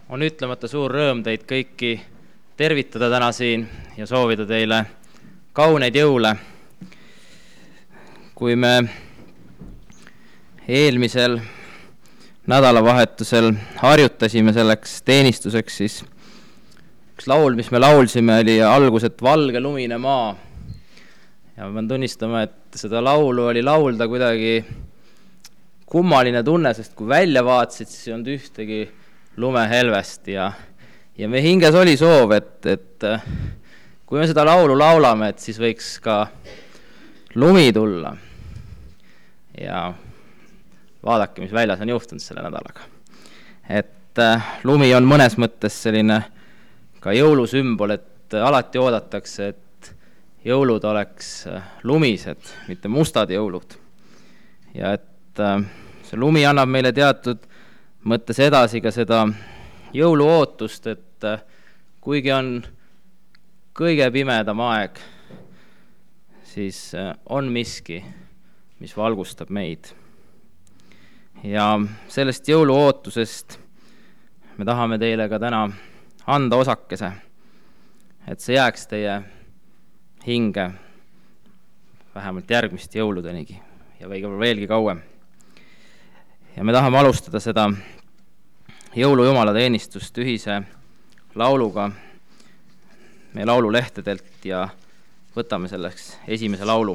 On ütlemata suur rõõm teid kõiki tervitada täna siin ja soovida teile kauneid jõule. Kui me eelmisel nädalavahetusel harjutasime selleks teenistuseks, siis üks laul, mis me laulsime, oli alguselt Valge lumine maa. Ja ma pean tunnistama, et seda laulu oli laulda kuidagi kummaline tunne, sest kui välja vaatasid, siis ei olnud ühtegi lumehelvest ja me hinges oli soov, et kui me seda laulu laulame, et siis võiks ka lumi tulla. Ja vaadake, mis väljas on juhtunud selle nädalaga. Et lumi on mõnes mõttes selline ka jõulusümbol, et alati oodatakse, et jõulud oleks lumised, mitte mustad jõulud. Ja et see lumi annab meile teatud mõttes edasi ka seda jõuluootust, et kuigi on kõige pimedam aeg, siis on miski, mis valgustab meid. Ja sellest jõuluootusest me tahame teile ka täna anda osakese, et see jääks teie hinge vähemalt järgmist jõuludenigi ja veelgi kauem. Ja me tahame alustada seda jõulujumala teenistust ühise lauluga meie laululehtedelt ja võtame selleks esimese laulu.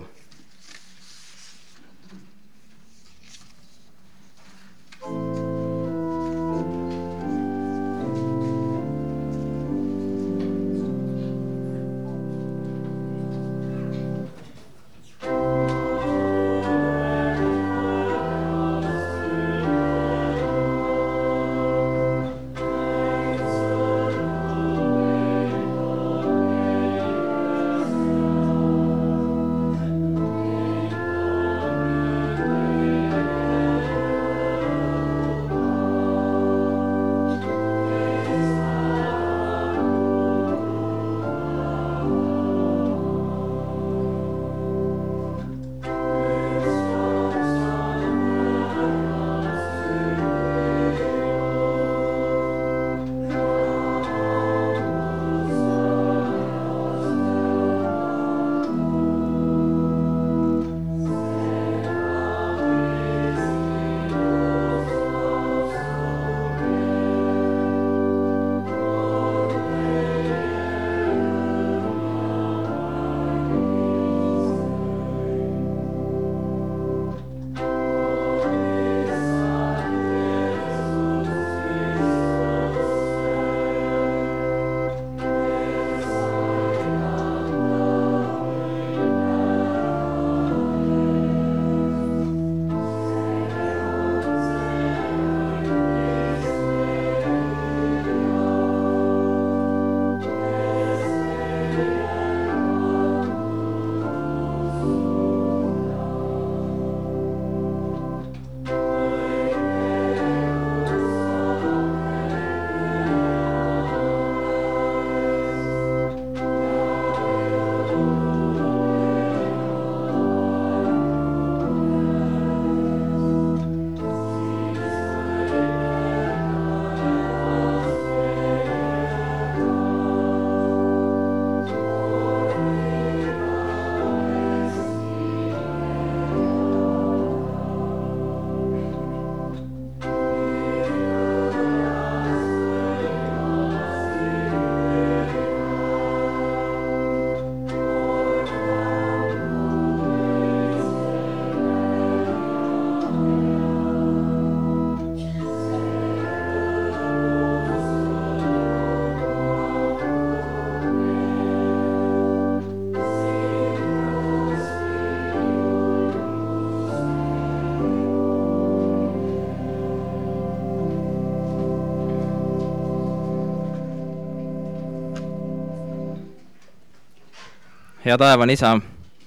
Hea taevan isa,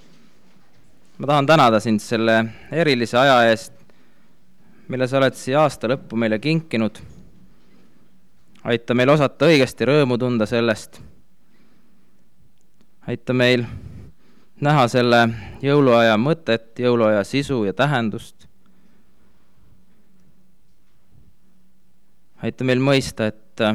ma tahan tänada sind selle erilise aja eest, mille sa oled siia aasta lõppu meile kinkinud. Aita meil osata õigesti rõõmu tunda sellest. Aita meil näha selle jõuluaja mõtet, jõuluaja sisu ja tähendust. aita meil mõista,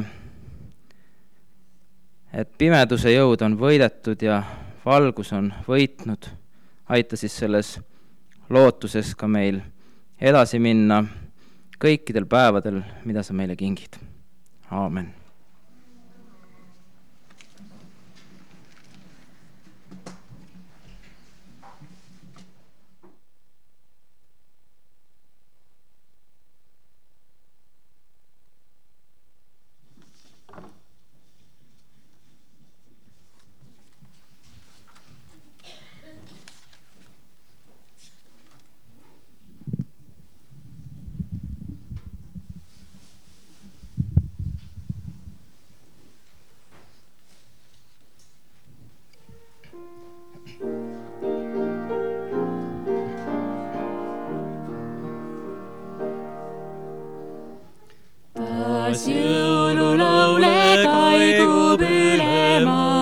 et pimeduse jõud on võidetud ja valgus on võitnud. Aita siis selles lootuses ka meil edasi minna kõikidel päevadel, mida sa meile kingid. Aamen. Jõululaule kaigub üle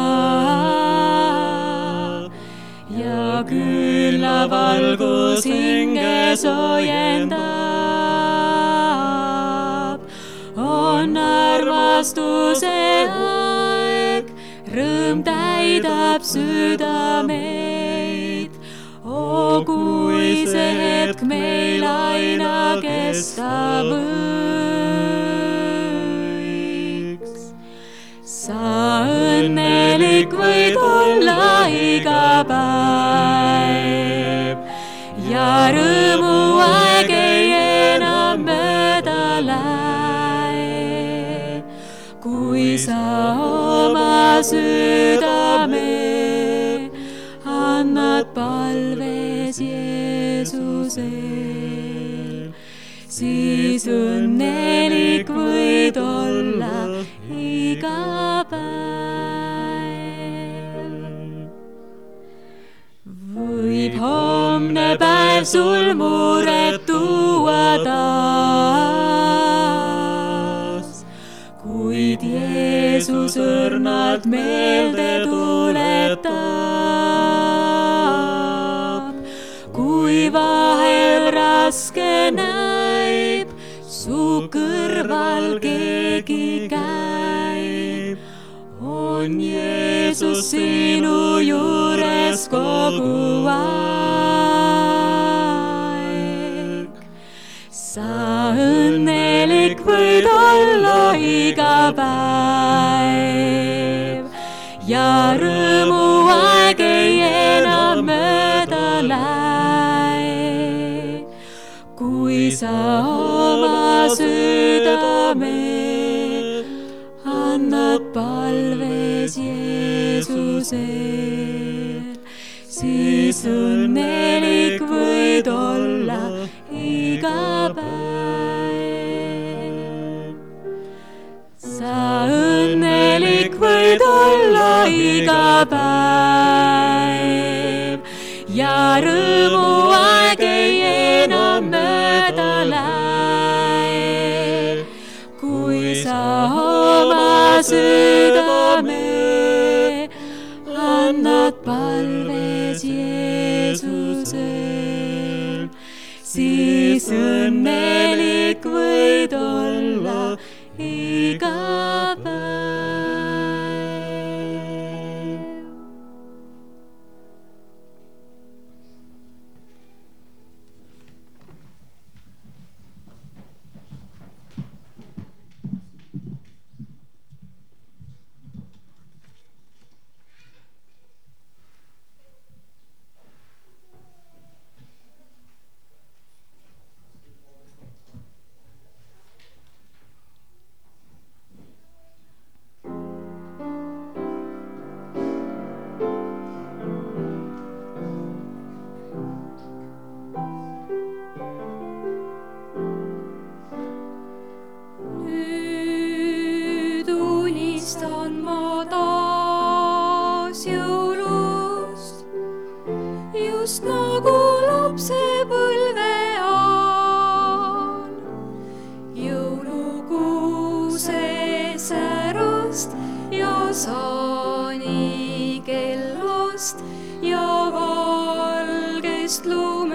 maa ja külla valgus hinge soojendab. On armastuse aeg, rõõm täidab südameid. O kui see hetk meil aina kesta sa õnnelik võid olla iga päev ja rõõmuaeg ei enam mööda lähe, kui sa oma südame annad palves Jeesusel, siis õnnelik võid olla iga päev. Võib homne päev sul muret tuua taas, kuid Jeesus õrnalt meelde tuletab. Kui vahel raske näib, su kõrval keegi käib, on Jeesus sinu juures kogu aeg. Sa õnnelik võid olla iga päev ja rõõmuaeg ei enam mööda lähe, kui sa oma südame annad palves Jeesusel, siis õnnelik võid olla iga päev. Sa õnnelik võid olla iga päev ja rõõmuaeg ei enam mööda lähe, kui sa oma südame annad palves Jeesusel, siis õnnelik võid olla iga päev.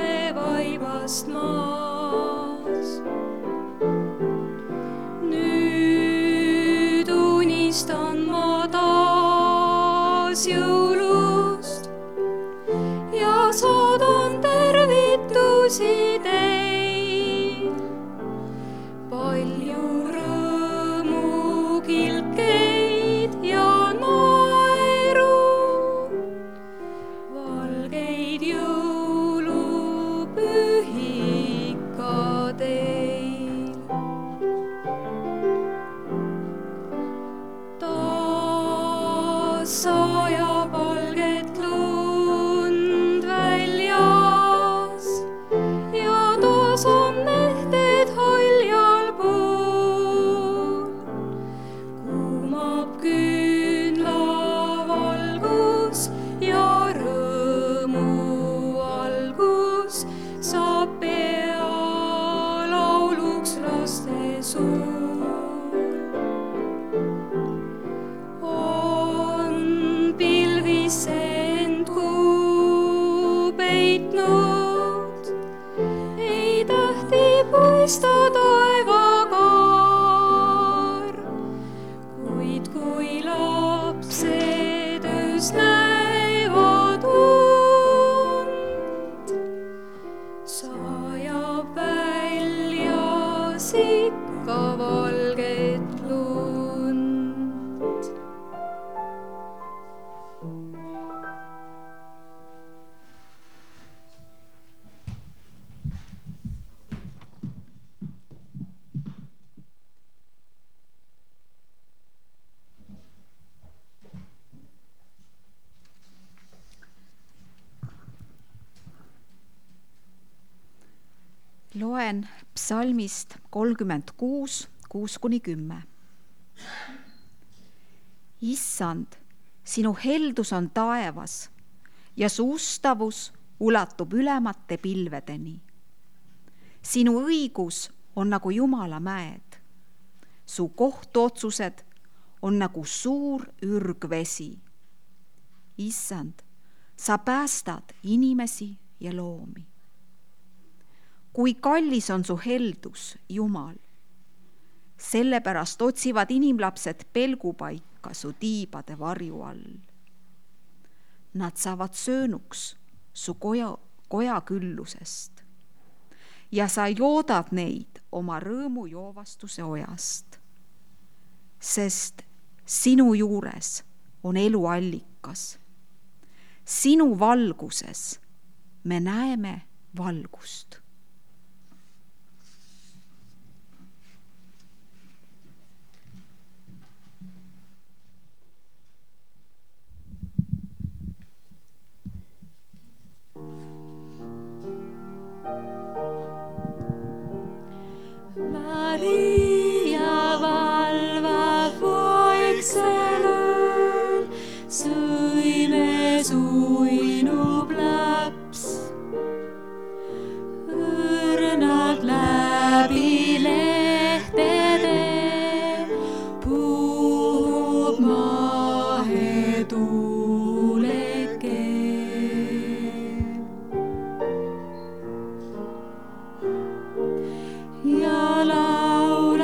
Lumevaibast maas. Nüüd sajab valget lund väljas ja taas on nähted haljal pool. Kuumab küünlavalgus ja rõõmu algus saab pea lauluks laste suul. End kuu peitnud, ei tähti paista taevakaar, kuid kui lapsed öös näevad und, sajab väljas ikka valget lund. Loen psalmist 36, 6-10. Issand, sinu heldus on taevas ja su ustavus ulatub ülemate pilvedeni. Sinu õigus on nagu Jumala mäed. Su kohtuotsused on nagu suur ürgvesi. Issand, sa päästad inimesi ja loomi. Kui kallis on su heldus, Jumal. Sellepärast otsivad inimlapsed pelgupaika su tiibade varju all. Nad saavad söönuks su koja küllusest ja sa joodad neid oma rõõmu joovastuse ojast, sest sinu juures on eluallikas. Sinu valguses me näeme valgust. Maria valvab vaiksel ööl, sõimes uinub laps. Õrnad läbi lehtede puhub mahetuuleke. Ja laul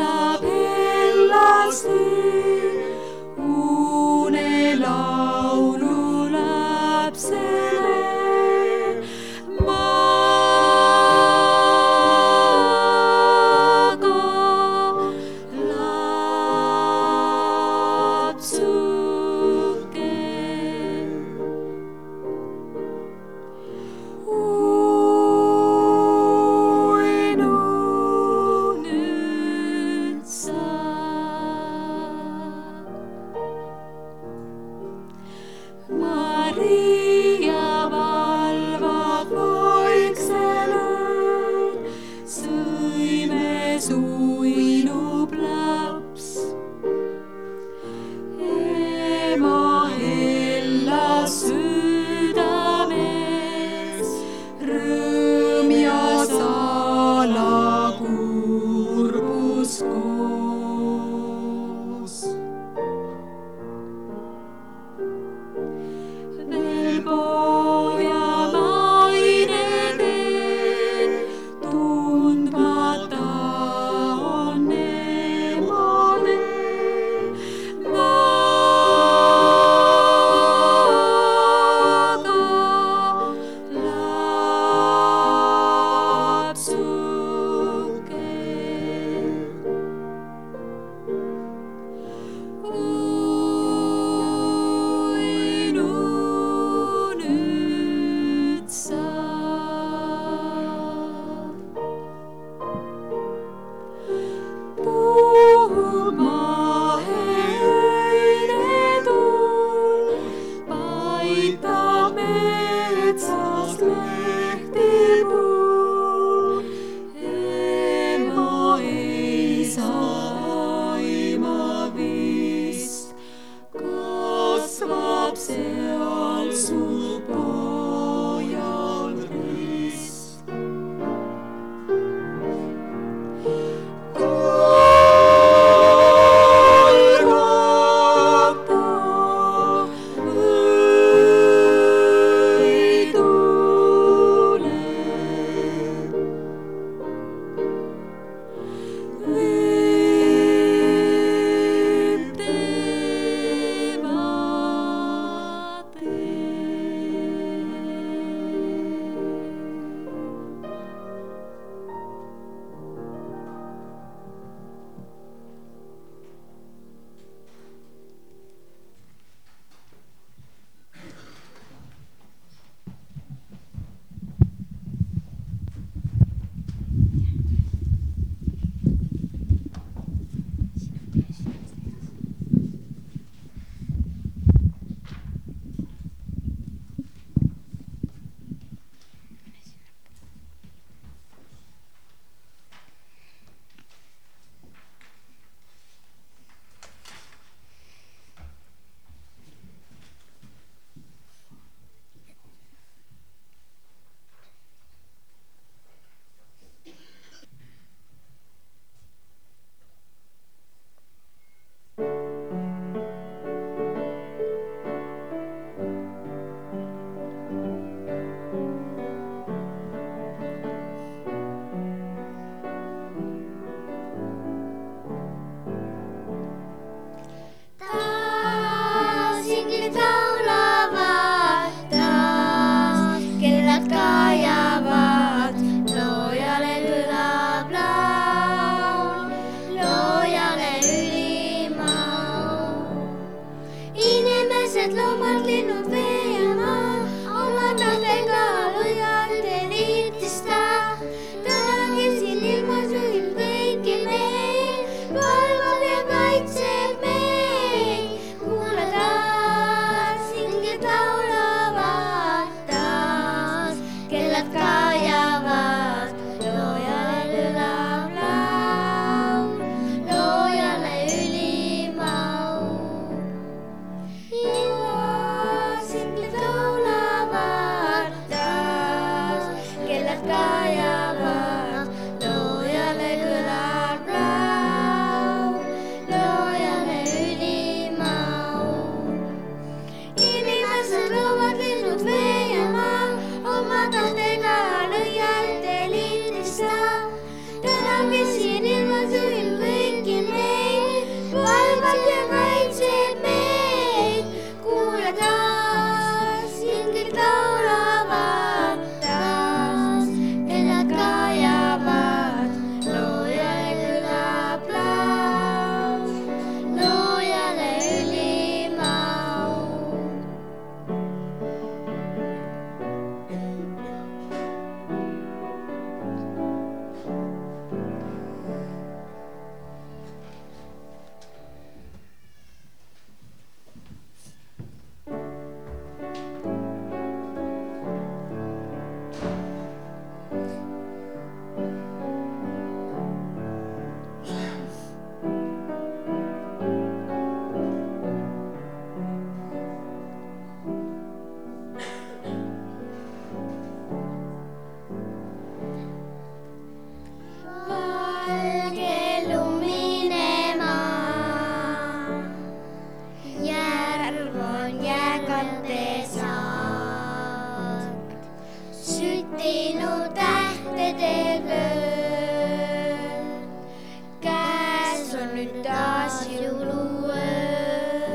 nüüd taas jõuluöö.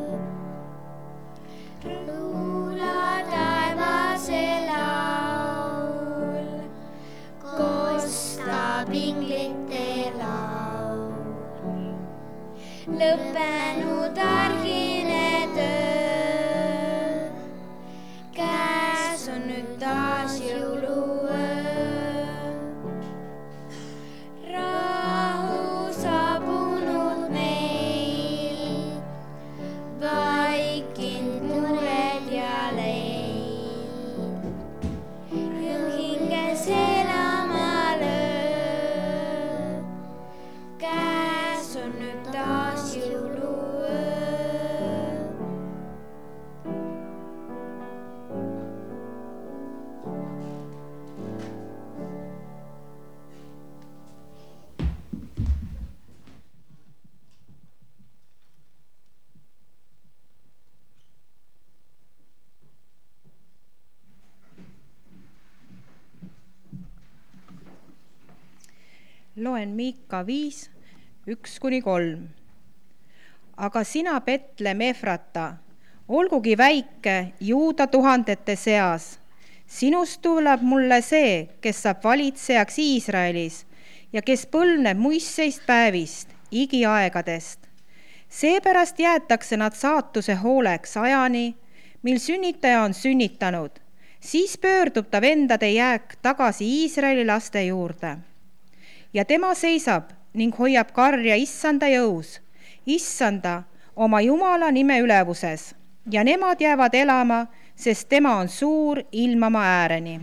Luula taevase laul, kostab inglite laul. Lõppenud argine töö, käes on nüüd taas jõuluöö. Rahu saabunud meil, vaikinud mured ja leid. Hinges elama löö, käes on nüüd taas jõuluöö. Loen Miika 5, 1-3. Aga sina, Betlem Efrata, olgugi väike Juuda tuhandete seas, sinust tuleb mulle see, kes saab valitsejaks Iisraelis ja kes põlvneb muistseist päevist, igiaegadest. Seepärast jäetakse nad saatuse hooleks ajani, mil sünnitaja on sünnitanud, siis pöördub ta vendade jääk tagasi Iisraeli laste juurde. Ja tema seisab ning hoiab karja Issanda jõus, Issanda oma Jumala nime ülevuses, ja nemad jäävad elama, sest tema on suur ilmama ääreni.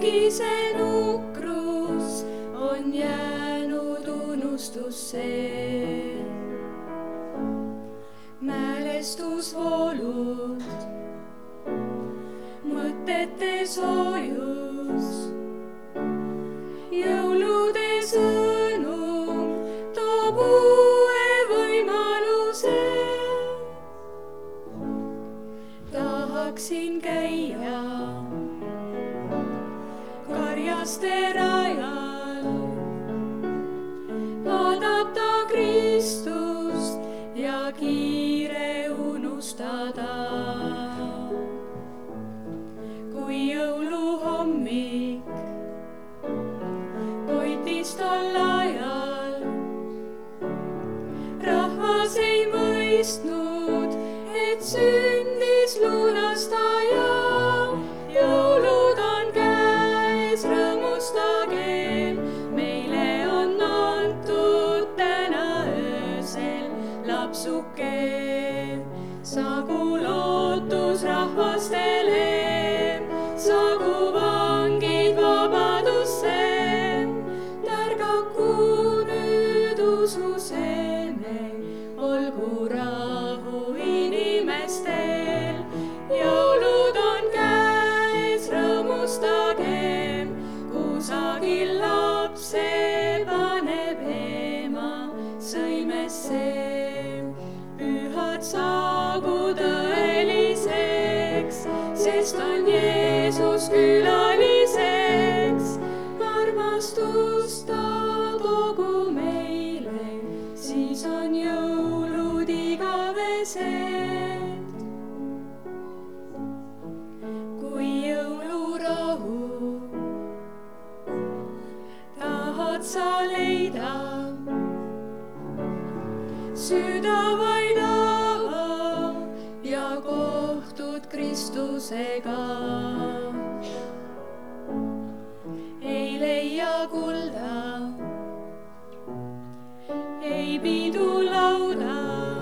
kuigi see nukrus on jäänud unustusse. Mälestusvoolud, mõtete soojus, jõulude sõnum toob uue võimaluse. Tahaksin käia karjaste rajal, vaadata Kristust ja kiire unustada. Kui jõuluhommik koitis tol ajal, rahvas ei mõistnud, et sündis lunastaja. Jõulud on käes, rõõmustagem, meile on antud täna öösel lapsuke. Saagu lootus rahvastele, saagu vangid vabadusse. Tärgaku nüüd ususeme, olgu rahu inimestel. Jõulud on käes, rõõmustagem, kusagil lapse paneb ema sõimesse. Pühad saagu tõeliseks, sest on Jeesus külaliseks. Armastust ta toogu meile, siis on jõulud igavesed. Kui jõulurahu tahad sa leida, süda vaid ava ja kohtud Kristusega. Ei leia kulda, ei pidulauda,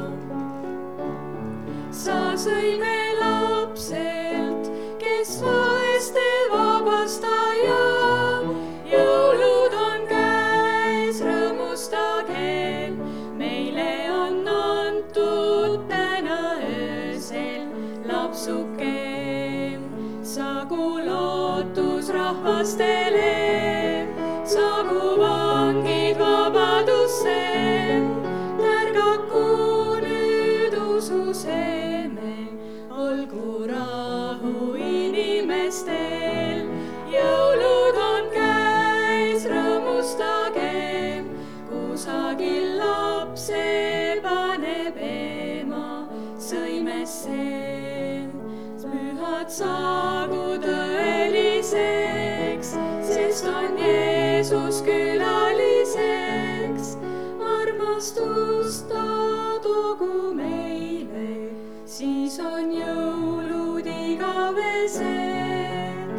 sa sõime lapselt, kes vaeste vabastaja. Jõulud on käes, rõõmustagem, meile on antud täna öösel lapsuke. Saagu lootus rahvastele, saagu vangid vabadusse. Tärgaku nüüd ususeme, olgu rahu inimestel. Jõulud on käes, rõõmustagem, kusagil lapse paneb ema sõimesse. Pühad saagu tõeliseks, sest on Jeesus külaliseks. Armastust ta toogu meile, siis on jõulud igavesed.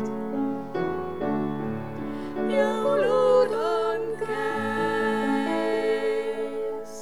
Jõulud on käes.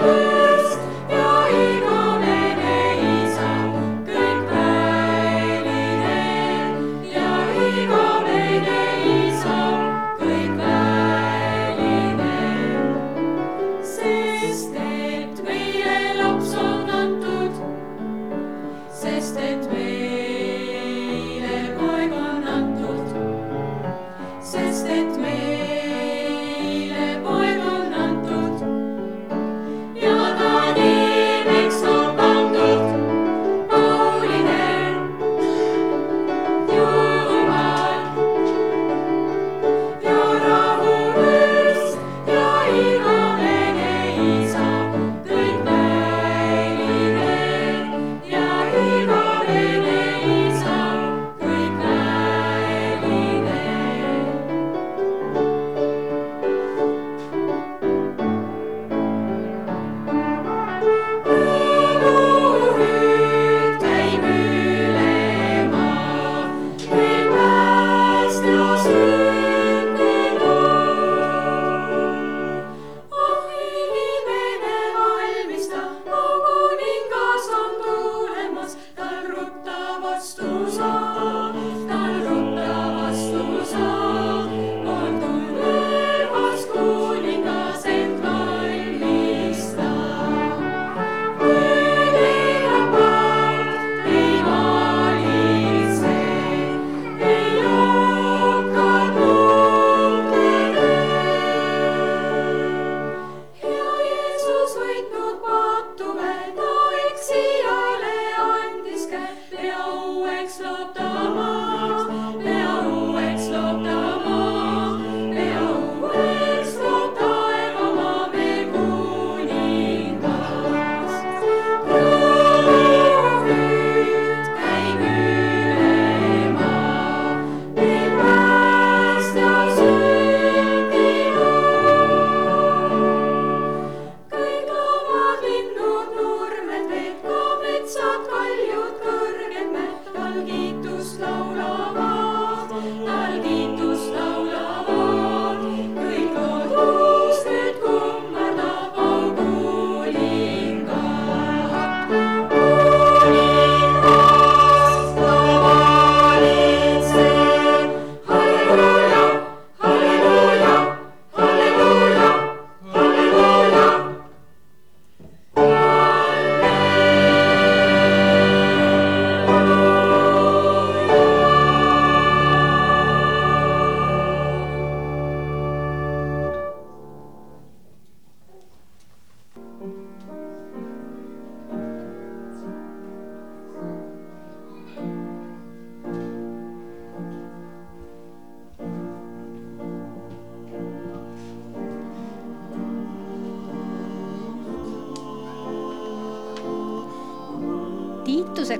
Tiituse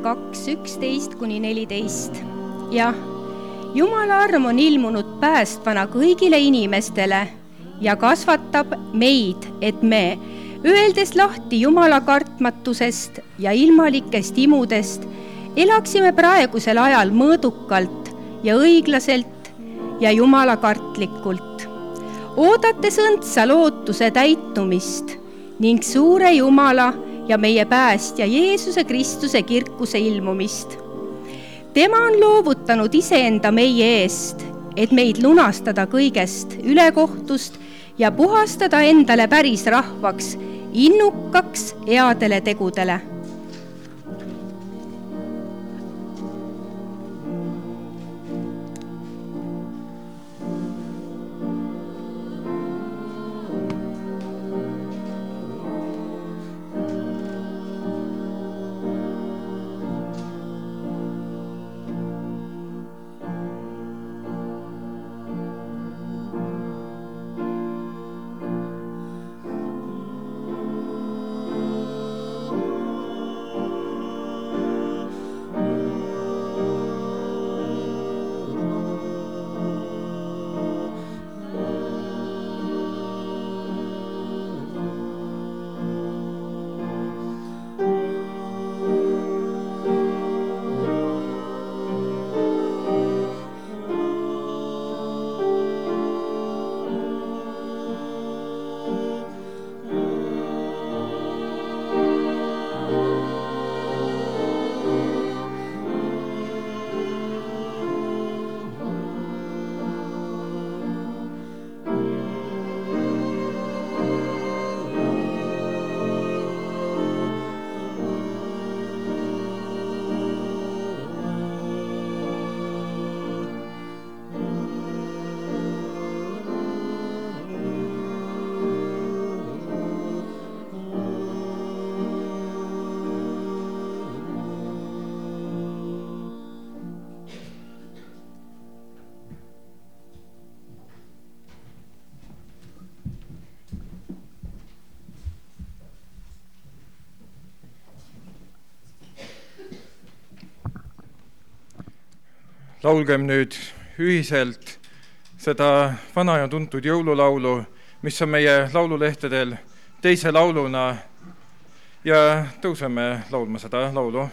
2:11-14. Jah, Jumala arm on ilmunud päästvana kõigile inimestele ja kasvatab meid, et me, öeldes lahti Jumala kartmatusest ja ilmalikest imudest, elaksime praegusel ajal mõõdukalt ja õiglaselt ja Jumala kartlikult, oodates õndsa lootuse täitumist ning suure Jumala ja meie päästja Jeesuse Kristuse kirkuse ilmumist. Tema on loovutanud iseenda meie eest, et meid lunastada kõigest ülekohtust ja puhastada endale päris rahvaks, innukaks headele tegudele. Laulgem nüüd ühiselt seda vana ja tuntud jõululaulu, mis on meie laululehtedel teise lauluna ja tõuseme laulma seda laulu.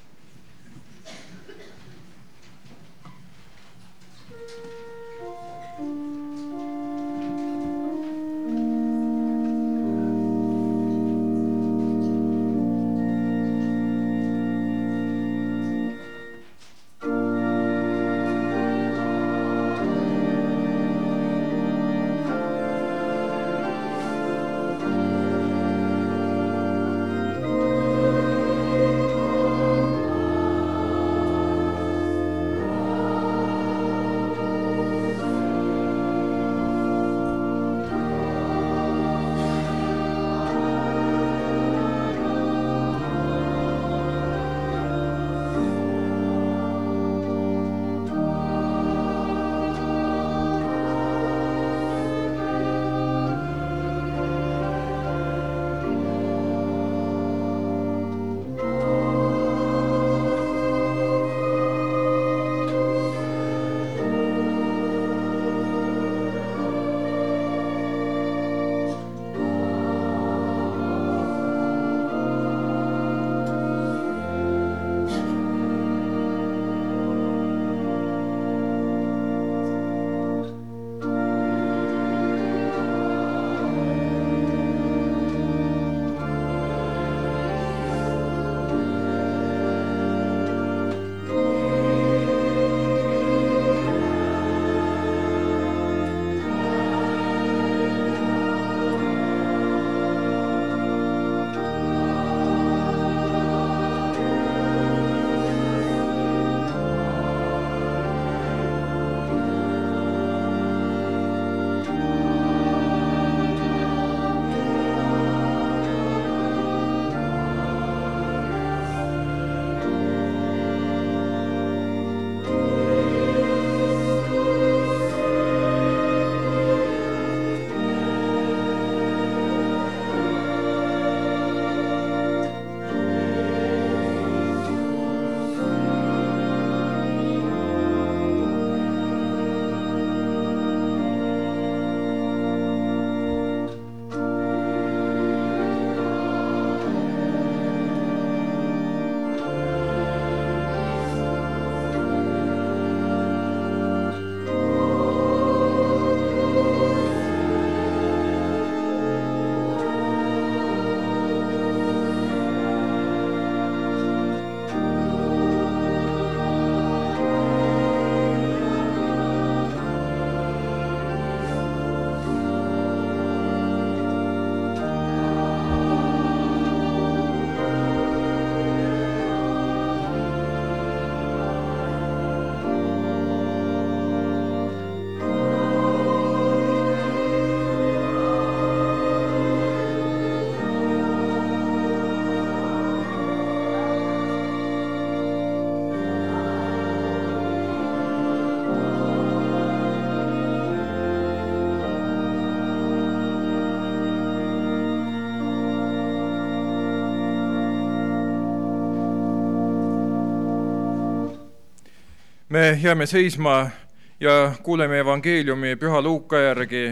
Me jääme seisma ja kuuleme evangeeliumi Püha Luuka järgi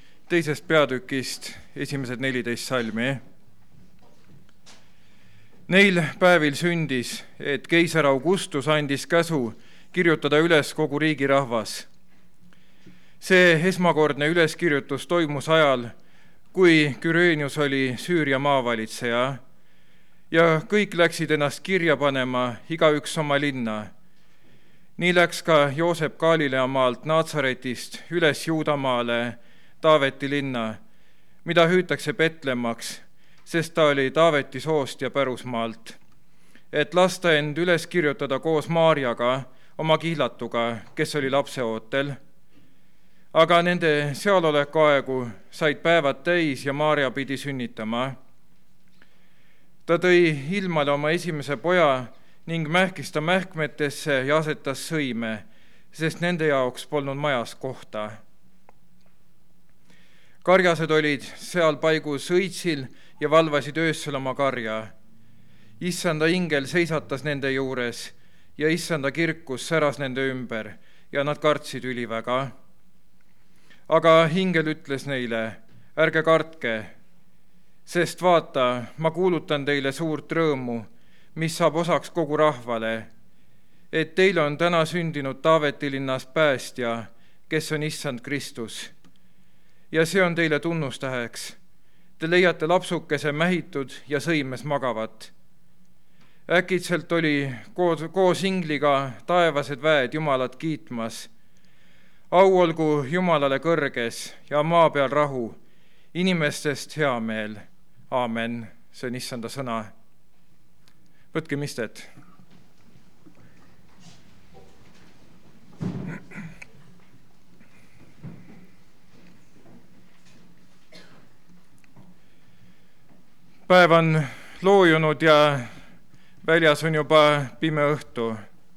2. peatükist esimesed 14 salmi. Neil päevil sündis, et keiser Augustus andis käsu kirjutada üles kogu riigi rahvas. See esmakordne üleskirjutus toimus ajal, kui Kyrenius oli Süüria maavalitseja ja kõik läksid ennast kirja panema, igaüks oma linna. Nii läks ka Joosep Galilea maalt Naatsaretist üles Juudamaale Taaveti linna, mida hüütakse Betlemmaks, sest ta oli Taaveti soost ja pärusmaalt, et lasta end üles kirjutada koos Maarjaga, oma kihlatuga, kes oli lapseootel. Aga nende sealoleku aegu said päevad täis ja Maarja pidi sünnitama. Ta tõi ilmale oma esimese poja ning mähkis ta mähkmetesse ja asetas sõime, sest nende jaoks polnud majas kohta. Karjased olid seal paigus õitsil ja valvasid öössel oma karja. Issanda ingel seisatas nende juures ja issanda kirkus säras nende ümber ja nad kartsid üliväga. Aga ingel ütles neile, ärge kartke, sest vaata, ma kuulutan teile suurt rõõmu, mis saab osaks kogu rahvale, et teile on täna sündinud Taaveti linnas päästja, kes on issand Kristus. Ja see on teile tunnustäheks. Te leiate lapsukese mähitud ja sõimes magavat. Äkitselt oli koos ingliga taevased väed Jumalat kiitmas. Au olgu Jumalale kõrges ja maa peal rahu, inimestest hea meel. Aamen. See on issanda sõna. Võtkem istet. Päev on loojunud ja väljas on juba pime õhtu.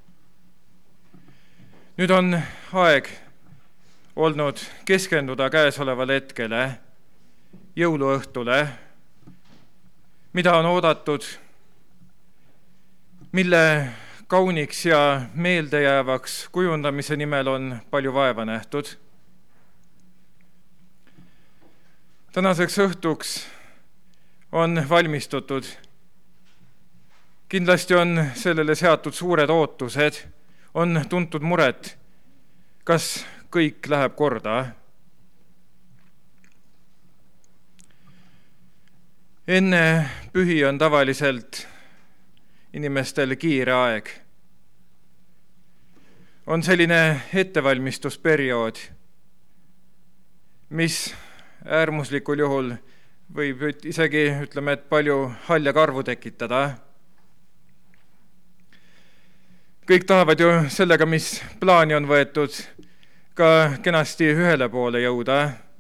Nüüd on aeg olnud keskenduda käesolevale hetkele, jõuluõhtule, mida on oodatud, mille kauniks ja meeldejäävaks kujundamise nimel on palju vaeva nähtud. Tänaseks õhtuks on valmistutud. Kindlasti on sellele seatud suured ootused, on tuntud muret, kas kõik läheb korda. Enne pühi on tavaliselt inimestel kiire aeg. On selline ettevalmistusperiood, mis äärmuslikul juhul võib isegi, ütleme, et palju halja karvu tekitada. Kõik tahavad ju sellega, mis plaani on võetud, ka kenasti ühele poole jõuda.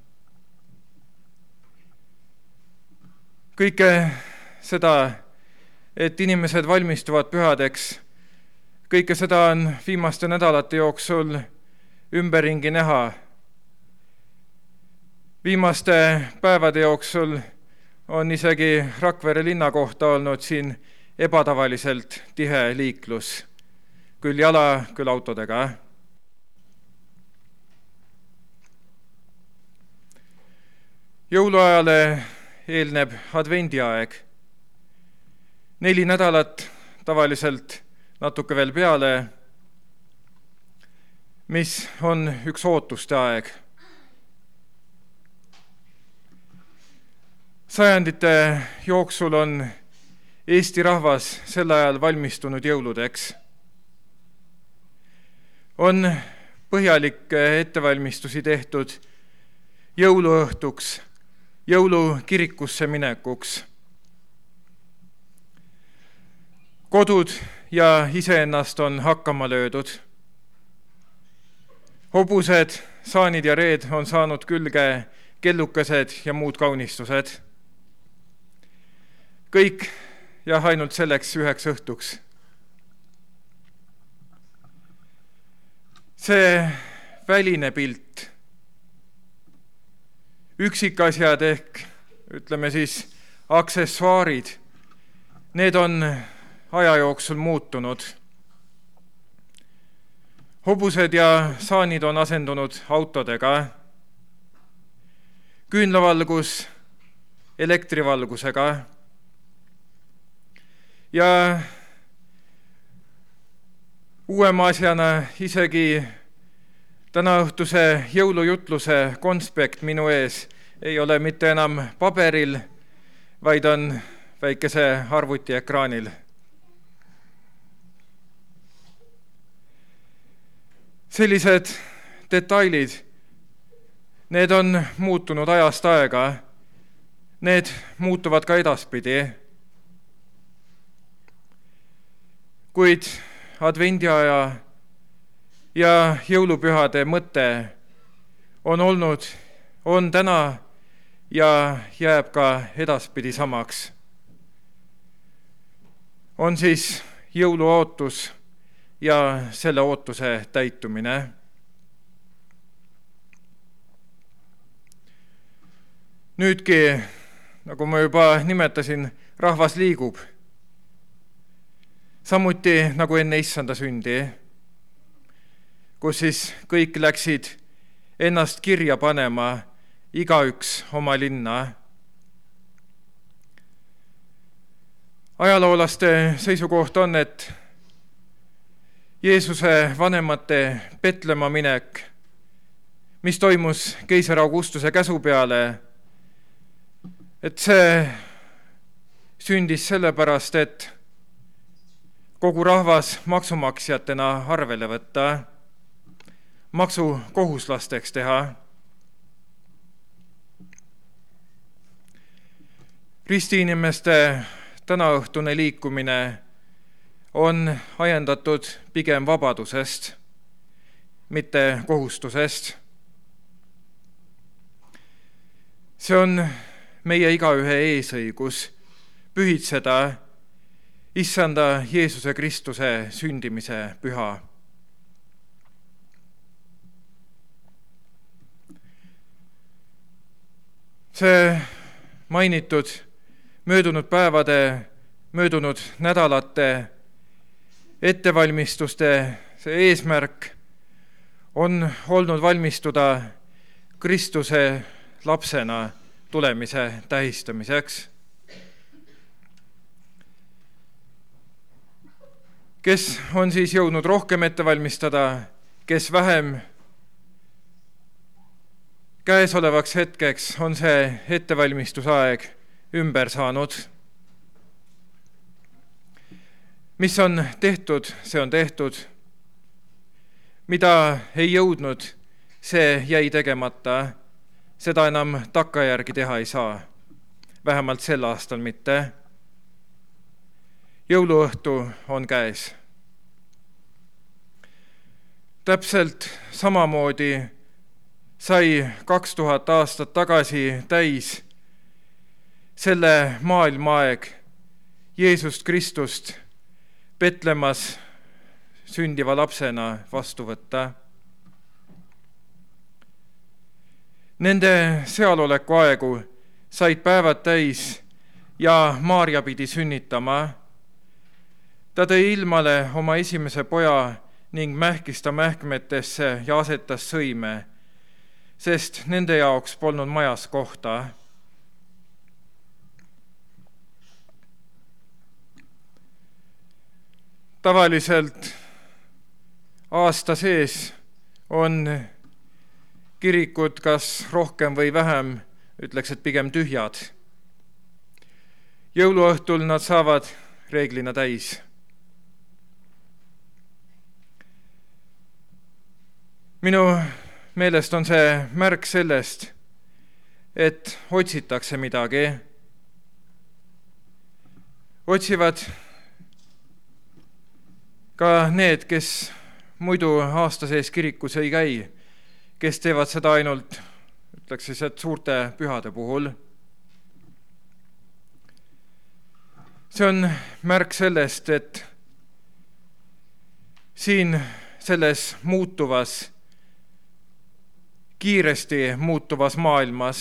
Kõike seda, et inimesed valmistuvad pühadeks, kõike seda on viimaste nädalate jooksul ümberringi näha. Viimaste päevade jooksul on isegi Rakvere linna kohta olnud siin ebatavaliselt tihe liiklus, küll jala, küll autodega. Jõuluajale eelneb advendiaeg. 4 nädalat, tavaliselt natuke veel peale, mis on üks ootuste aeg. Sajandite jooksul on Eesti rahvas sel ajal valmistunud jõuludeks. On põhjalikke ettevalmistusi tehtud jõuluõhtuks, jõulukirikusse minekuks. Kodud ja iseennast on hakkama löödud. Hobused, saanid ja reed on saanud külge kellukesed ja muud kaunistused. Kõik jah ainult selleks üheks õhtuks. See väline pilt, üksikasjad ehk ütleme siis aksessuaarid, need on aja jooksul muutunud. Hobused ja saanid on asendunud autodega, küünlavalgus elektrivalgusega ja uuema asjana isegi tänaõhtuse jõulujutluse konspekt minu ees ei ole mitte enam paberil, vaid on väikese arvutiekraanil. Sellised detailid, need on muutunud ajast aega, need muutuvad ka edaspidi. Kuid advendiaja ja jõulupühade mõte on olnud, on täna ja jääb ka edaspidi samaks. On siis jõuluootus ja selle ootuse täitumine. Nüüdki, nagu ma juba nimetasin, rahvas liigub. samuti nagu enne issanda sündi, kus siis kõik läksid ennast kirja panema, igaüks oma linna. Ajaloolaste seisukoht on, et Jeesuse vanemate Petlemma minek, mis toimus keiser Augustuse käsu peale, et see sündis sellepärast, et kogu rahvas maksumaksjatena arvele võtta, maksukohuslasteks teha. Ristiinimeste tänaõhtune liikumine on ajendatud pigem vabadusest, mitte kohustusest. See on meie igaühe eesõigus pühitseda issanda Jeesuse Kristuse sündimise püha. See mainitud möödunud päevade, möödunud nädalate ettevalmistuste see eesmärk on olnud valmistuda Kristuse lapsena tulemise tähistamiseks. Kes on siis jõudnud rohkem ette valmistada, kes vähem, käesolevaks hetkeks on see ettevalmistusaeg ümber saanud. Mis on tehtud, see on tehtud. Mida ei jõudnud, see jäi tegemata. Seda enam takkajärgi teha ei saa. Vähemalt sel aastal mitte. Jõuluõhtu on käes. Täpselt samamoodi sai 2000 aastat tagasi täis selle maailmaaeg Jeesust Kristust Petlemmas sündiva lapsena vastu võtta. Nende sealoleku aegu said päevad täis ja Maarja pidi sünnitama. Ta tõi ilmale oma esimese poja ning mähkis ta mähkmetesse ja asetas sõime, sest nende jaoks polnud majas kohta. Tavaliselt aasta sees on kirikud kas rohkem või vähem, ütleks, et pigem tühjad. Jõuluõhtul nad saavad reeglina täis. Minu meelest on see märk sellest, et otsitakse midagi. Otsivad ka need, kes muidu aasta sees kirikus ei käi, kes teevad seda ainult, ütleks siis, et suurte pühade puhul. See on märk sellest, et siin selles muutuvas, kiiresti muutuvas maailmas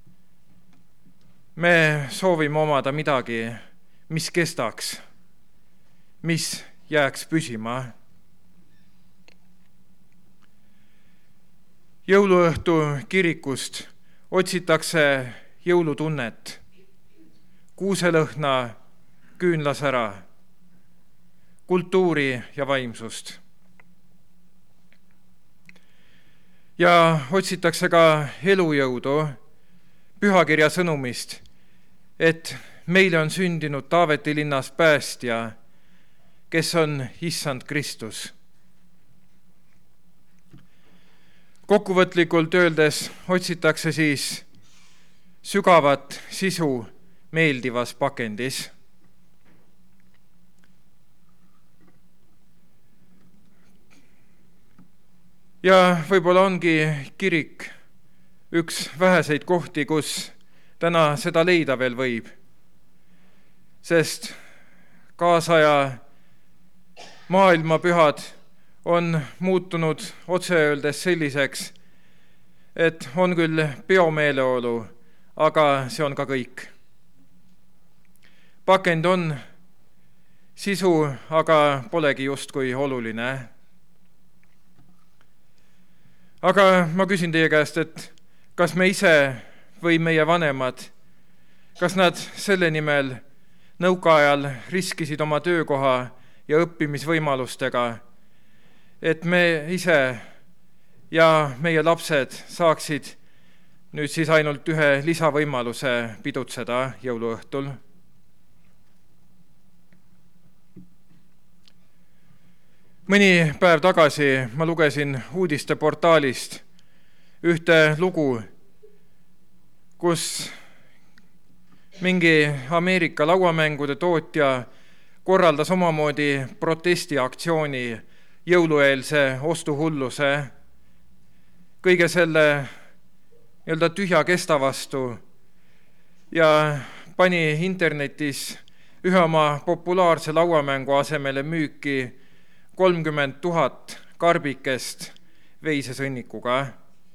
me soovime omada midagi, mis kestaks, mis jääks püsima. Jõuluõhtu kirikust otsitakse jõulutunnet, kuuselõhna, küünlasära, kultuuri ja vaimsust. Ja otsitakse ka elujõudu pühakirja sõnumist, et meile on sündinud Taaveti linnas päästja, kes on issand Kristus. Kokkuvõtlikult öeldes otsitakse siis sügavat sisu meeldivas pakendis. Ja võib-olla ongi kirik üks väheseid kohti, kus täna seda leida veel võib, sest kaasaja maailmapühad on muutunud otse öeldes selliseks, et on küll peomeeleolu, aga see on ka kõik. Pakend on sisu aga polegi justkui oluline. Aga ma küsin teie käest, et kas me ise või meie vanemad, kas nad selle nimel nõukaajal riskisid oma töökoha ja õppimisvõimalustega, et me ise ja meie lapsed saaksid nüüd siis ainult ühe lisavõimaluse pidutseda jõuluõhtul. Mõni päev tagasi ma lugesin uudisteportaalist ühte lugu, kus mingi Ameerika lauamängude tootja korraldas omamoodi protestiaktsiooni jõulueelse ostuhulluse kõige selle nii-öelda tühja kesta vastu ja pani internetis ühe oma populaarse lauamängu asemele müüki 30 000 karbikest veisesõnnikuga.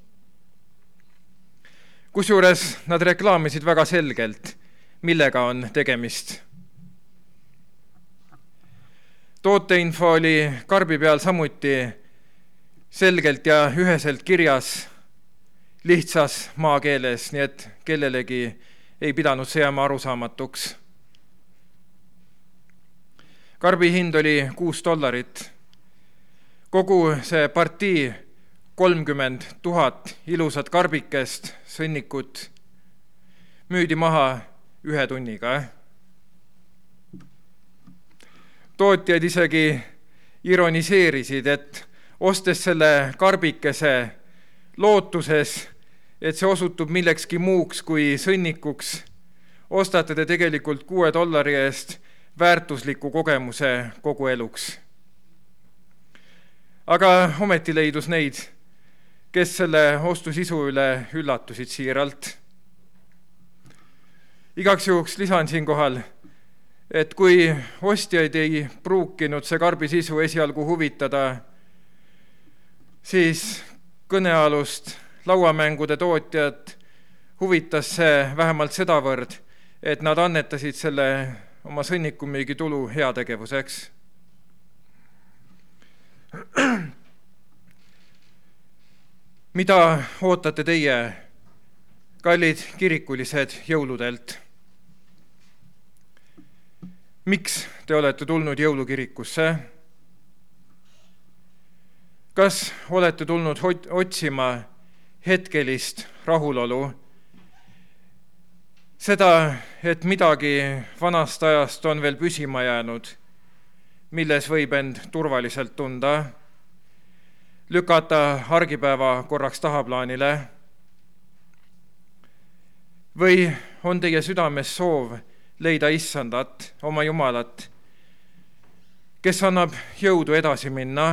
Kusjuures nad reklaamisid väga selgelt, millega on tegemist. Tooteinfo oli karbi peal samuti selgelt ja üheselt kirjas lihtsas maakeeles, nii et kellelegi ei pidanud see jääma arusaamatuks. Karbi hind oli $6. Kogu see partii 30 000 ilusat karbikest sõnnikut müüdi maha 1 tunniga. Tootjad isegi ironiseerisid, et ostes selle karbikese lootuses, et see osutub millekski muuks kui sõnnikuks, ostate te tegelikult $6 eest väärtusliku kogemuse kogu eluks. Aga ometi leidus neid, kes selle ostusisu üle üllatusid siiralt. Igaks juhuks lisan siinkohal, et kui ostjaid ei pruukinud see karbi sisu esialgu huvitada, siis kõnealust lauamängude tootjad huvitas see vähemalt sedavõrd, et nad annetasid selle oma sõnnikumüügi tulu heategevuseks. Mida ootate teie, kallid kirikulised, jõuludelt? Miks te olete tulnud jõulukirikusse? Kas olete tulnud otsima hetkelist rahulolu? Seda, et midagi vanast ajast on veel püsima jäänud, milles võib end turvaliselt tunda, lükata argipäeva korraks tahaplaanile? Või on teie südames soov leida Issandat, oma Jumalat, kes annab jõudu edasi minna,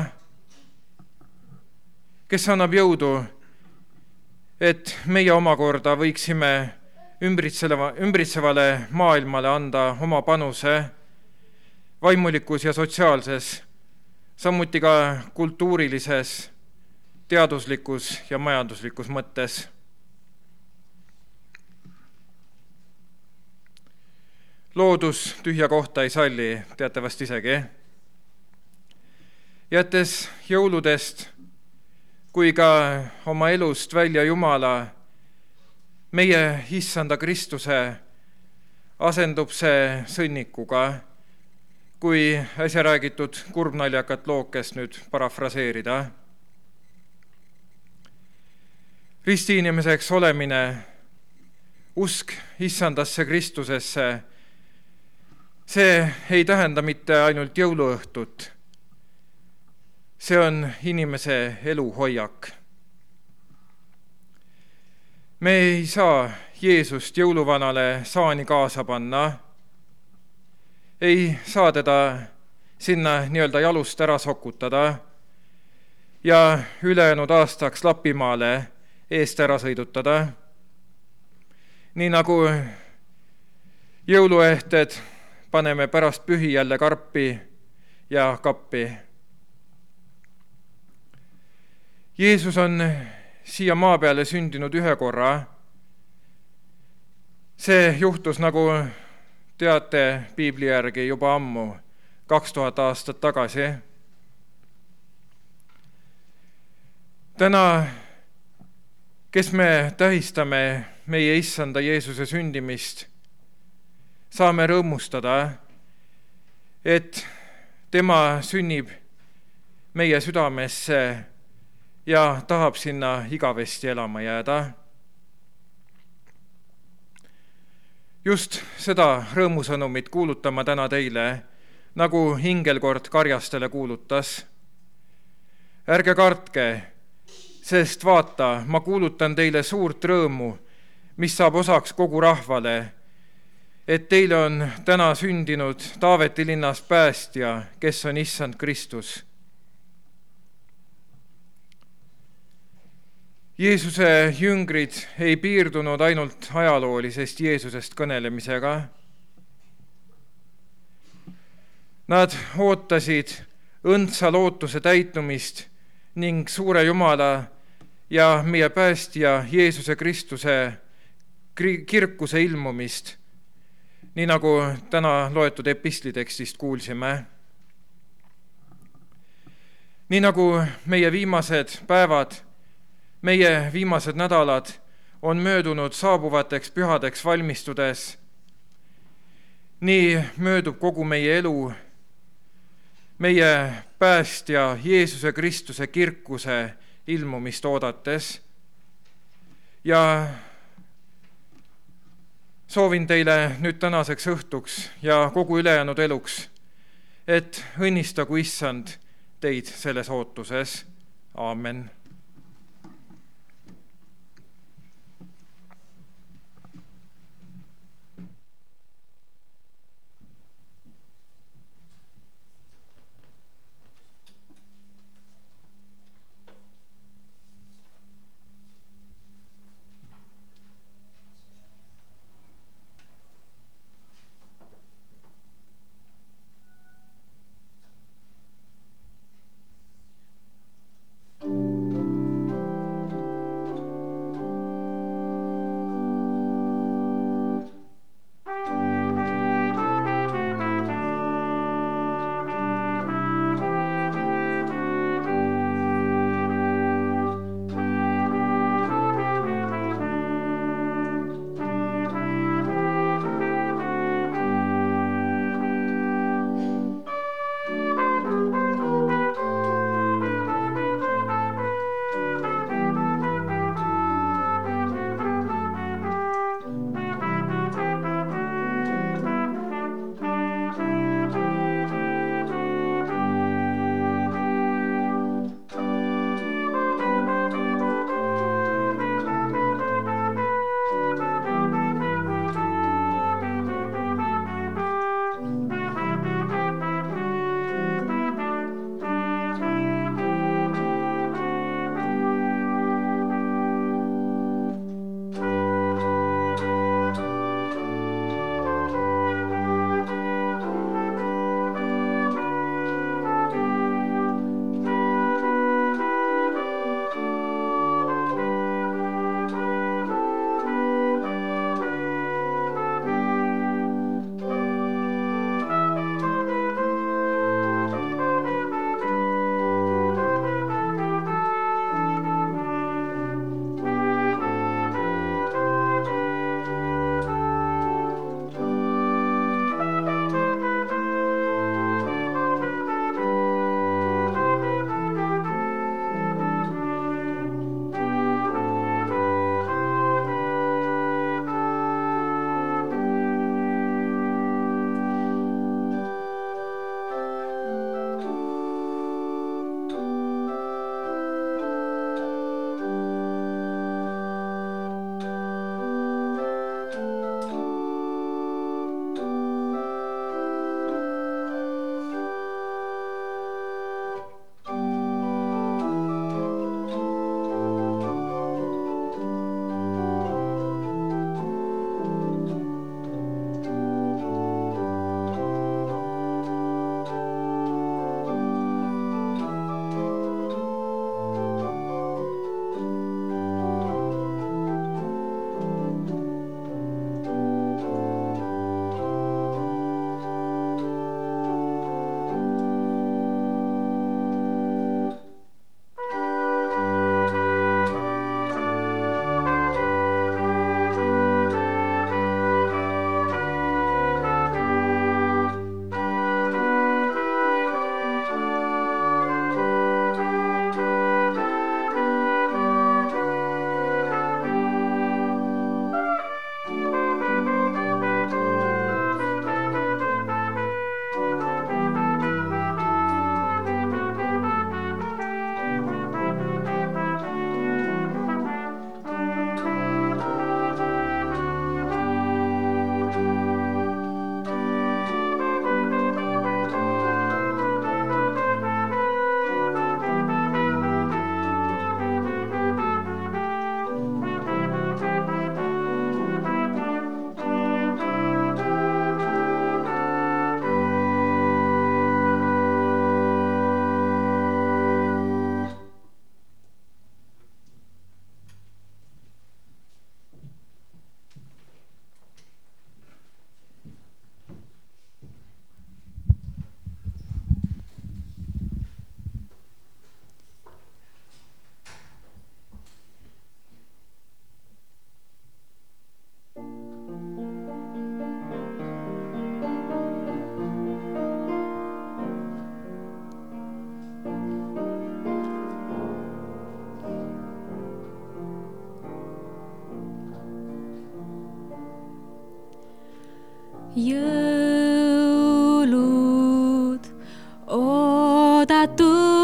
kes annab jõudu, et meie omakorda võiksime ümbritsevale maailmale anda oma panuse vaimulikus ja sotsiaalses, samuti ka kultuurilises, teaduslikus ja majanduslikus mõttes. Loodus tühja kohta ei salli, teate vast isegi. Jättes jõuludest kui ka oma elust välja Jumala, meie Issanda Kristuse, asendub see sõnnikuga, kui äsja räägitud kurbnaljakat lookest nüüd parafraseerida. Ristiinimeseks olemine, usk Issandasse Kristusesse, see ei tähenda mitte ainult jõuluõhtut, see on inimese eluhoiak. Me ei saa Jeesust jõuluvanale saani kaasa panna, ei saa teda sinna nii-öelda jalust ära sokutada ja ülejäänud aastaks Lapimaale eest ära sõidutada. Nii nagu jõuluehted paneme pärast pühi jälle karpi ja kappi. Jeesus on siia maa peale sündinud ühe korra. See juhtus, nagu teate piibli järgi, juba ammu, 2000 aastat tagasi. täna, kes me tähistame meie issanda Jeesuse sündimist, saame rõõmustada, et tema sünnib meie südamesse ja tahab sinna igavesti elama jääda. Just seda rõõmusõnumit kuulutan ma täna teile, nagu ingel kord karjastele kuulutas. Ärge kartke, sest vaata, ma kuulutan teile suurt rõõmu, mis saab osaks kogu rahvale, et teile on täna sündinud Taaveti linnas päästja, kes on issand Kristus. Jeesuse jüngrid ei piirdunud ainult ajaloolisest Jeesusest kõnelemisega. Nad ootasid õndsa lootuse täitumist ning suure Jumala ja meie päästja Jeesuse Kristuse kirkuse ilmumist, nii nagu täna loetud epistlitekstist kuulsime. Nii nagu meie viimased päevad, meie viimased nädalad on möödunud saabuvateks pühadeks valmistudes, nii möödub kogu meie elu meie päästja Jeesuse Kristuse kirkuse ilmumist oodates. Ja soovin teile nüüd tänaseks õhtuks ja kogu ülejäänud eluks, et õnnistagu issand teid selles ootuses. Aamen.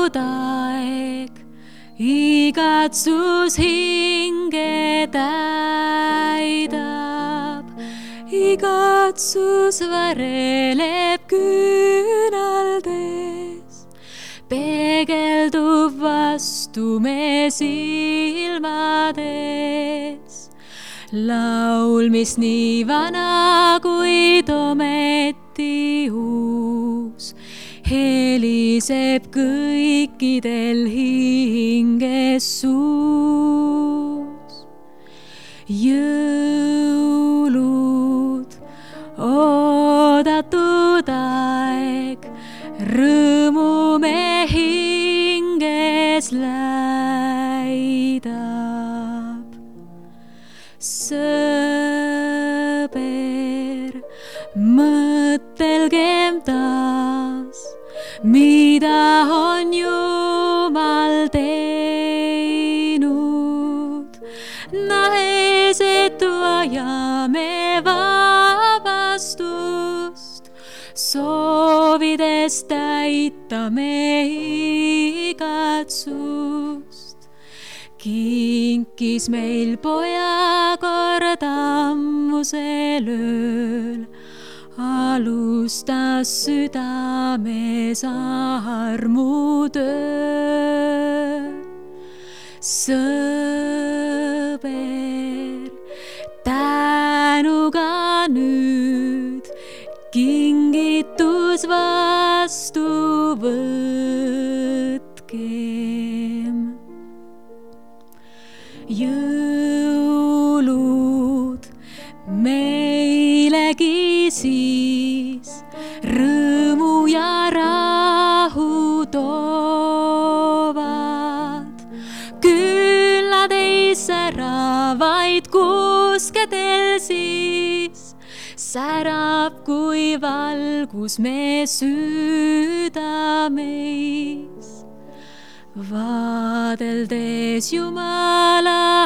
aeg, igatsus hinge täidab, igatsus vareleb küünaldes, peegeldub vastu me silmades. Laul, mis nii vana, kuid ometi uus, heliseb kõikidel hinges suus. Jõulud, oodatud aeg, rõõmu me hinges läidab. Sõber, mõtelgem taas, mida on Jumal teinud. Nähes, et vajame vabastust, soovides täita me igatsust. Kinkis meil poja kord ammusel ööl, alustas südames armutöö. Sõber, tänuga nüüd kingitus vastu võtkem. Jõulud meilegi siis rõõmu ja rahu toovad. Küllad ei sära, vaid kuskedel siis särab kui valgus me südameis. Vaadeldes Jumala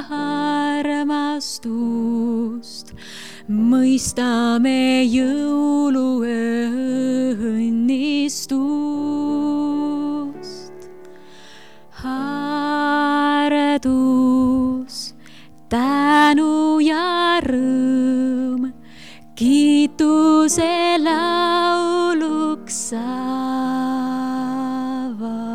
armastust, mõistame jõuluöö õnnistust. Hardus, tänu ja rõõm, kiituse lauluks saavad.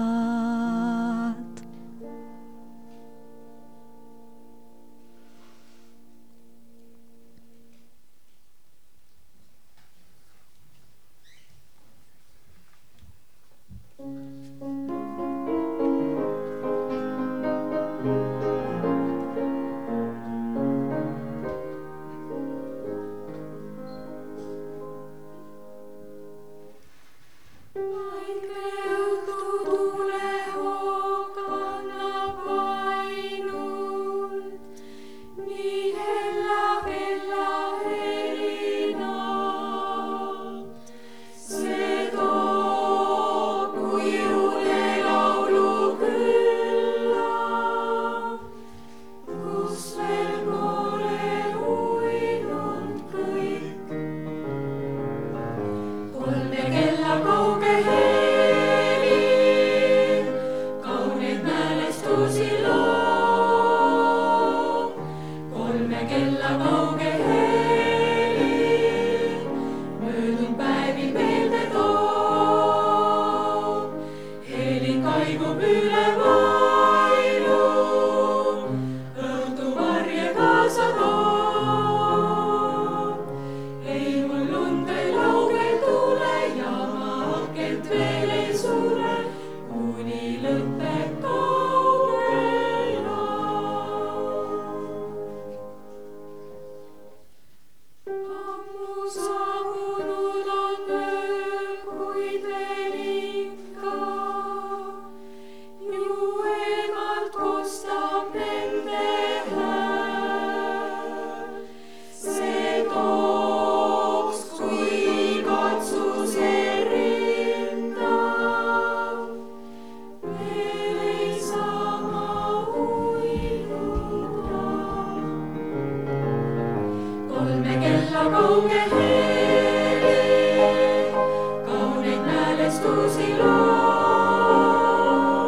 kauneid mälestusi loo.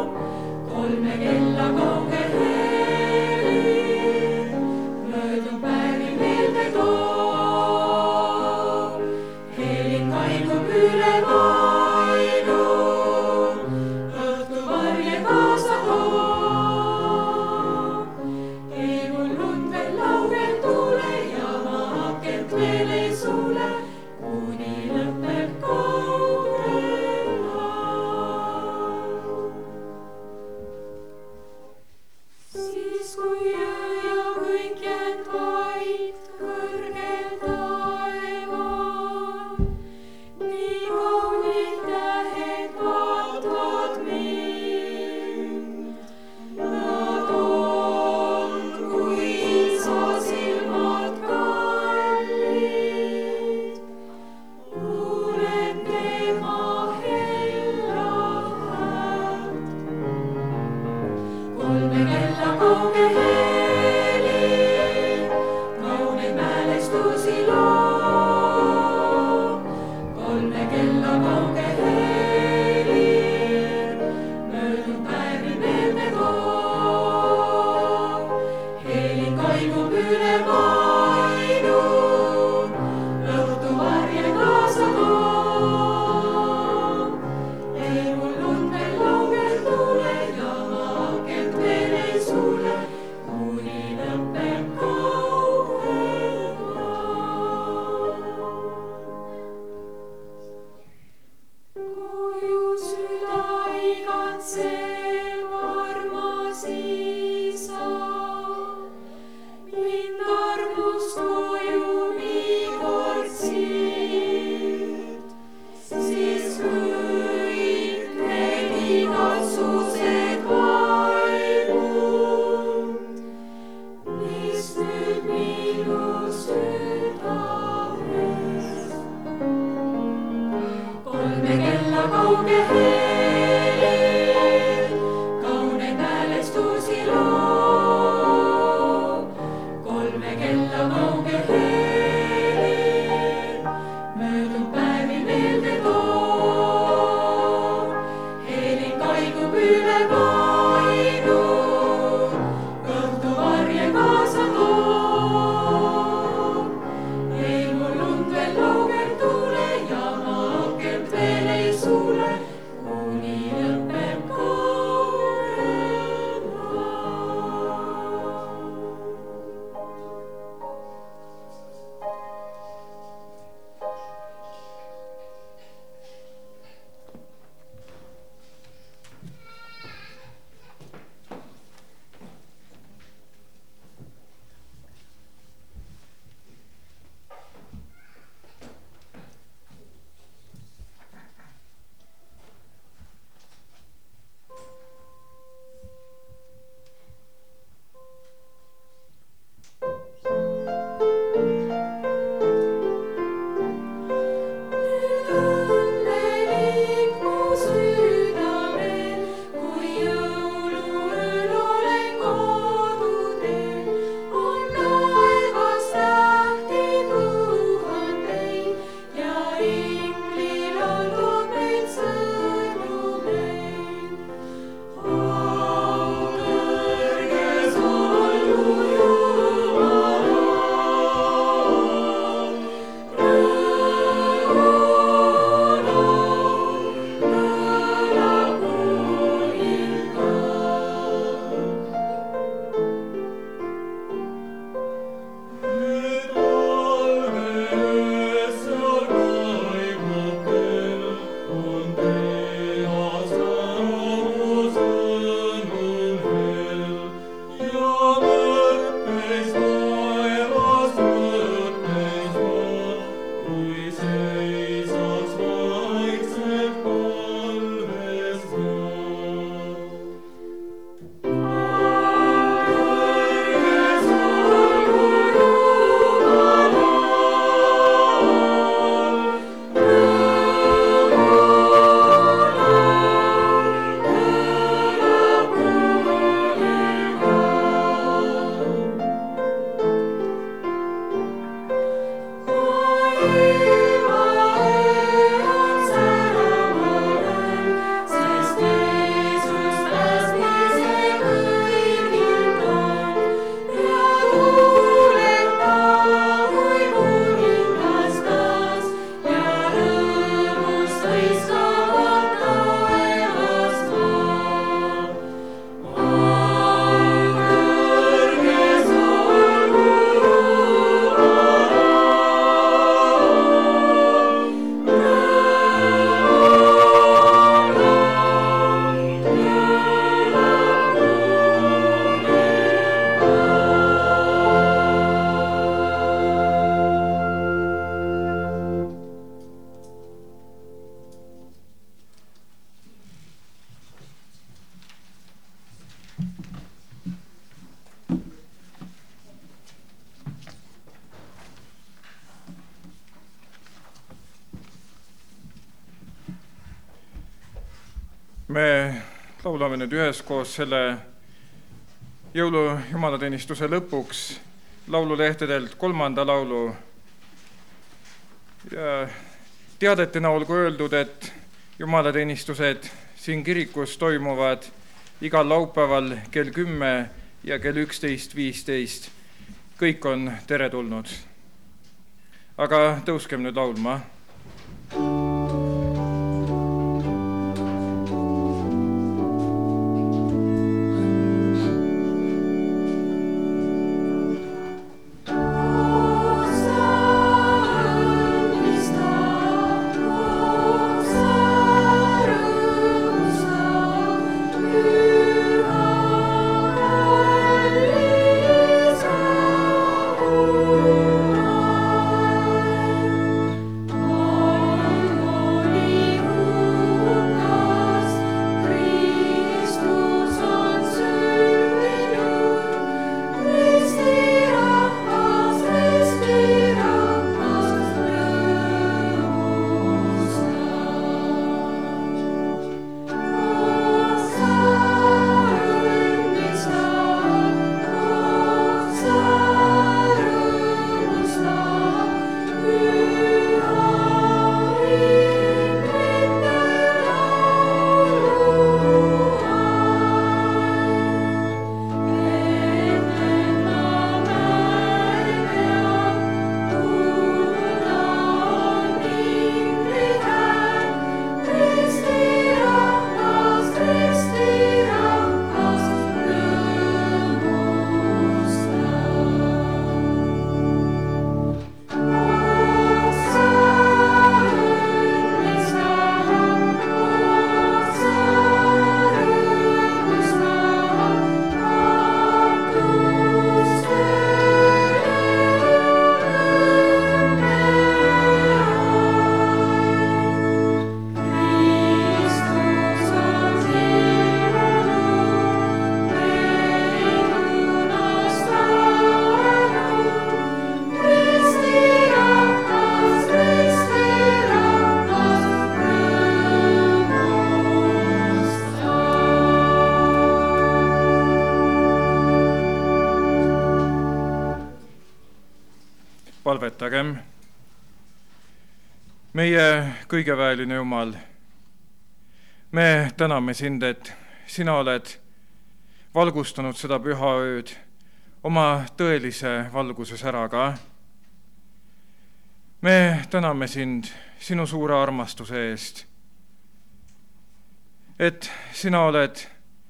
üle vainu, õhtu varje kaasa too. ei mul lund veel laugelt tule ja ma akent veel ei sule, kuni lõpeb kaugel laul. siis kui öö ja kõik jääd vaid kõrgel taeval, nii kaunid tähed vaatavad mind. Nad on kui isa silmad kallid, kuulen tema hella häält. kolme kella kauge heli, kauneid mälestusi loo. kolme kella kauge heli, möödunud päevi meelde too. helin kaigub üle vainu, õhtu varje kaasa too. ei mul lund veel laugelt tule ja ma akent veel ei sule, kuni lõpeb kaugel laul. koju süda igatsev armas isa, mind armust koju nii kord siit. siis kõik need igatsused vaibunud, mis nüüd minu südames. kolme kella kauge heli, kauneid mälestusi loo. kolme kella kauge heli, möödunud päevi meelde too. helin kaigub üle vainu, õhtu varje kaasa too. ei mul lund veel laugelt tule ja ma akent veel ei sule, Me laulame nüüd üheskoos selle jõulujumalateenistuse lõpuks laululehtedelt 3. laulu. Ja teadete näol kui öeldud, et jumalateenistused siin kirikus toimuvad igal laupäeval kell 10 ja kell 11.15. Kõik on teretulnud. Aga tõuskem nüüd laulma. Palvetagem. Meie kõigeväeline Jumal, me täname sind, et sina oled valgustanud seda püha ööd oma tõelise valguse säraga. Me täname sind sinu suure armastuse eest, et sina oled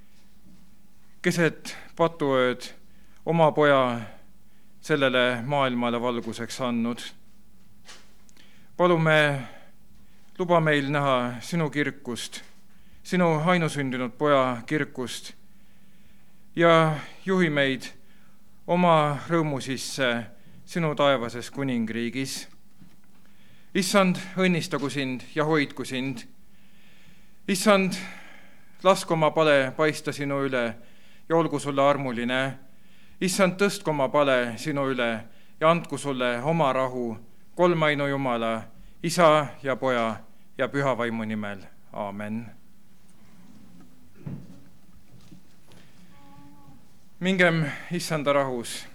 keset patuööd oma poja sellele maailmale valguseks andnud. Palume, luba meil näha sinu kirkust, sinu ainusündinud poja kirkust ja juhi meid oma rõõmu sisse sinu taevases kuningriigis. Issand, õnnistagu sind ja hoidku sind. Issand, lasku oma pale paista sinu üle ja olgu sulle armuline. Issand, tõstku oma pale sinu üle ja andku sulle oma rahu, kolmainu Jumala, Isa ja Poja ja Püha Vaimu nimel. Aamen. Mingem Issanda rahus.